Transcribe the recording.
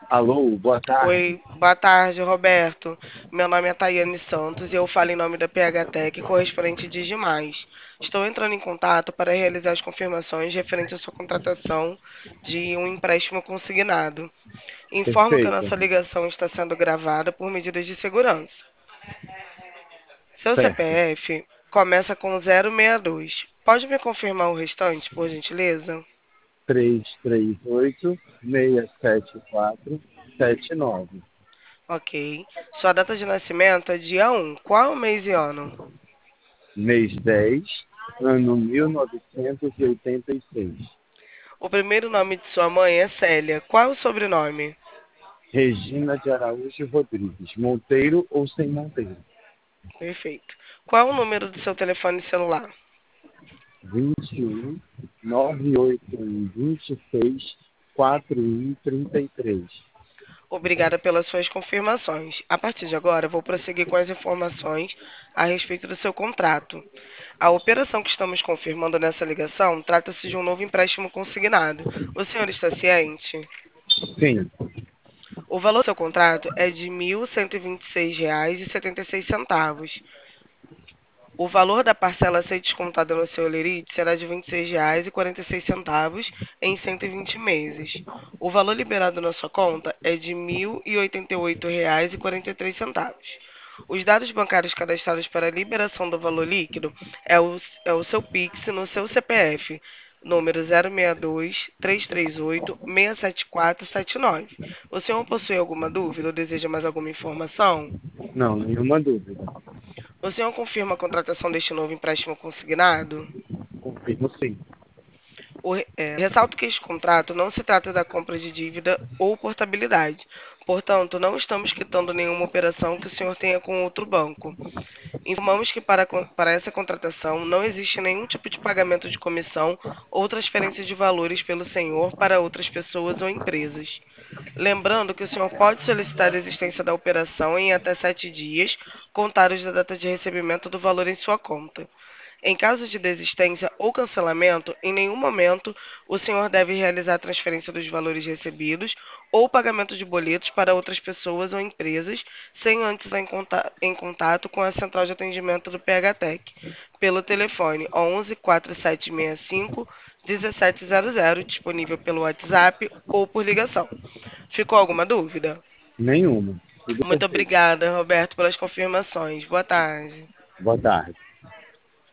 Alô, boa tarde. Oi, boa tarde, Roberto. Meu nome é Tayane Santos e eu falo em nome da PH Tech, correspondente de Digimais. Estou entrando em contato para realizar as confirmações referentes à sua contratação de um empréstimo consignado. Informo que a Perfeito. nossa ligação está sendo gravada por medidas de segurança. Seu Certo. CPF começa com 062. Pode me confirmar o restante, por gentileza? 338-674-79. Ok. Sua data de nascimento é dia 1. Qual é o mês e ano? Mês 10, ano 1986. O primeiro nome de sua mãe é Célia. Qual é o sobrenome? Regina de Araújo Rodrigues. Monteiro ou sem Monteiro? Perfeito. Qual é o número do seu telefone celular? 21 981 26 41 33. Obrigada pelas suas confirmações. A partir de agora, vou prosseguir com as informações a respeito do seu contrato. A operação que estamos confirmando nessa ligação trata-se de um novo empréstimo consignado. O senhor está ciente? Sim. O valor do seu contrato é de R$ 1.126,76. O valor da parcela a ser descontada no seu Lerite será de R$ 26,46 em 120 meses. O valor liberado na sua conta é de R$ 1.088,43. Os dados bancários cadastrados para a liberação do valor líquido é o seu Pix no seu CPF, número 062-338-67479. O senhor possui alguma dúvida ou deseja mais alguma informação? Não, nenhuma dúvida. O senhor confirma a contratação deste novo empréstimo consignado? Confirmo sim. Ressalto que este contrato não se trata da compra de dívida ou portabilidade. Portanto, não estamos quitando nenhuma operação que o senhor tenha com outro banco. Informamos que para essa contratação não existe nenhum tipo de pagamento de comissão ou transferência de valores pelo senhor para outras pessoas ou empresas. Lembrando que o senhor pode solicitar a existência da operação em até 7 dias, contados da data de recebimento do valor em sua conta. Em caso de desistência ou cancelamento, em nenhum momento o senhor deve realizar a transferência dos valores recebidos ou pagamento de boletos para outras pessoas ou empresas sem antes em contato com a central de atendimento do PHTEC pelo telefone 11 4765 1700, disponível pelo WhatsApp ou por ligação. Ficou alguma dúvida? Nenhuma. Tudo Muito perfeito. obrigada, Roberto, pelas confirmações. Boa tarde. Boa tarde.